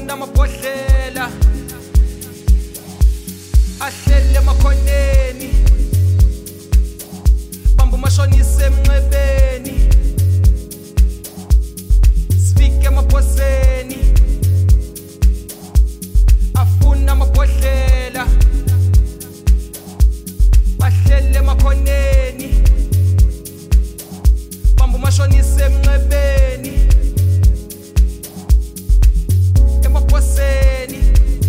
afuna amabhodlela ahlele emakhoneni bamba umashonisa emnxebeni sifike emaphoseni afuna amabhodlela ahlele emakhoneni bamba umashonisa emnxebeni emaphoseni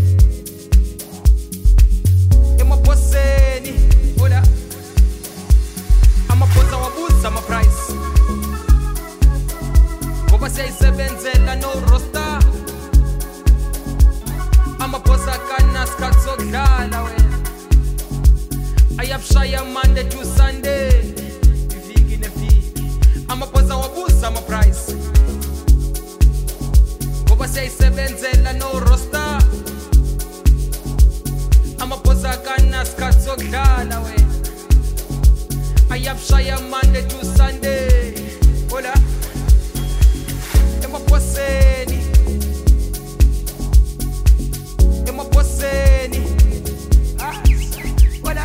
hola amaphosa wabuza ama-price ngoba siyayisebenzela no roster amaphosa kanasikhathi sokudlala wena ayabushaya Monday to Sunday iviki neviki amaphosa wabuza ama-price ngoba siyayisebenzela no roster amaphosa kanasikhathi sokudlala wena ayabushaya Monday to Sunday hola emaphoseni hola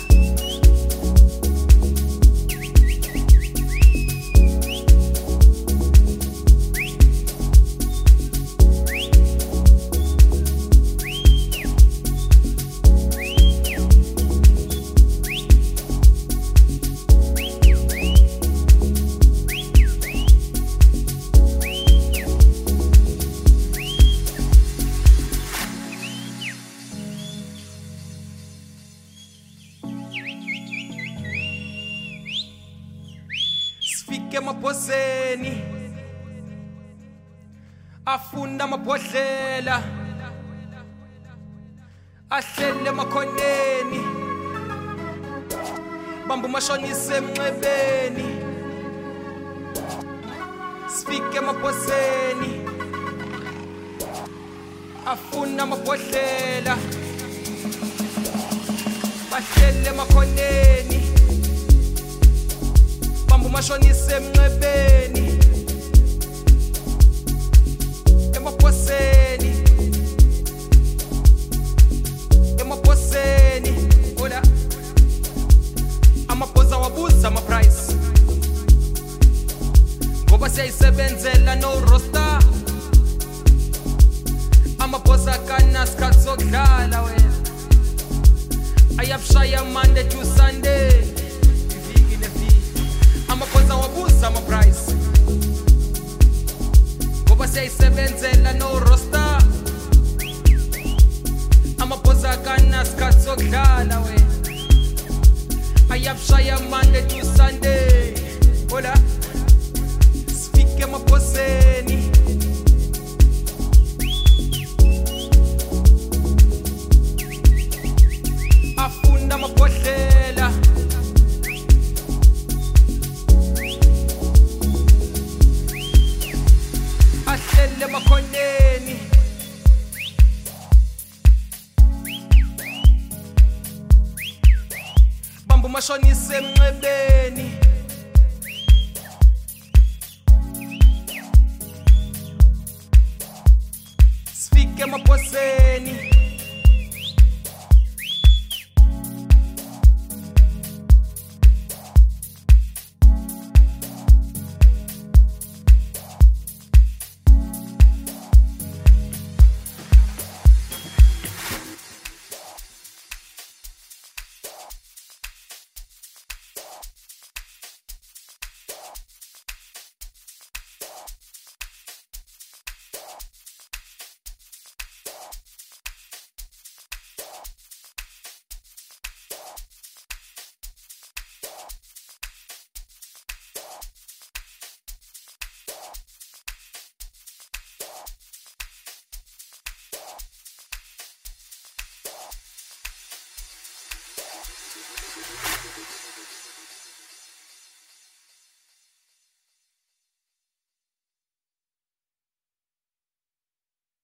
sifike emaphoseni afuna amabhodlela ahlele emakhoneni bamba umashonisa emnxebeni sifike emaphoseni afuna amabhodlela ahlele emakhoneni bamba umashonisa emnxebeni emaphoseni hola amaphosa wabuza ama-price ngoba siyayisebenzela no roster amaphosa kanasikhathi sokudlala wena ayabushaya Monday to Sunday iviki neviki amaphosa wabuza ama-price ngoba siyayisebenzela no roster amaphosa kanasikhathi sokudlala wena ayabushaya Monday to Sunday hola sifike emaphoseni afuna amabhodlela ahlele emakhoneni bamba umashonisa emnxebeni sifike emaphoseni